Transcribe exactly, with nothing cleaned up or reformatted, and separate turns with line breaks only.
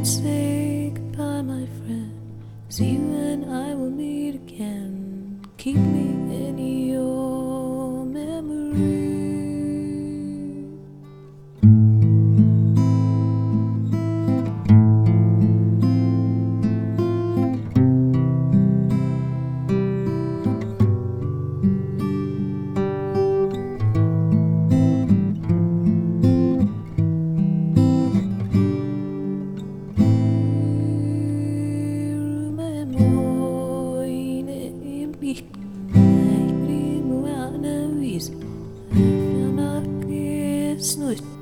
say goodbye, my friend. See you and I will meet again. Keep me in your memory. Ich bringe eine Wiese, ich bin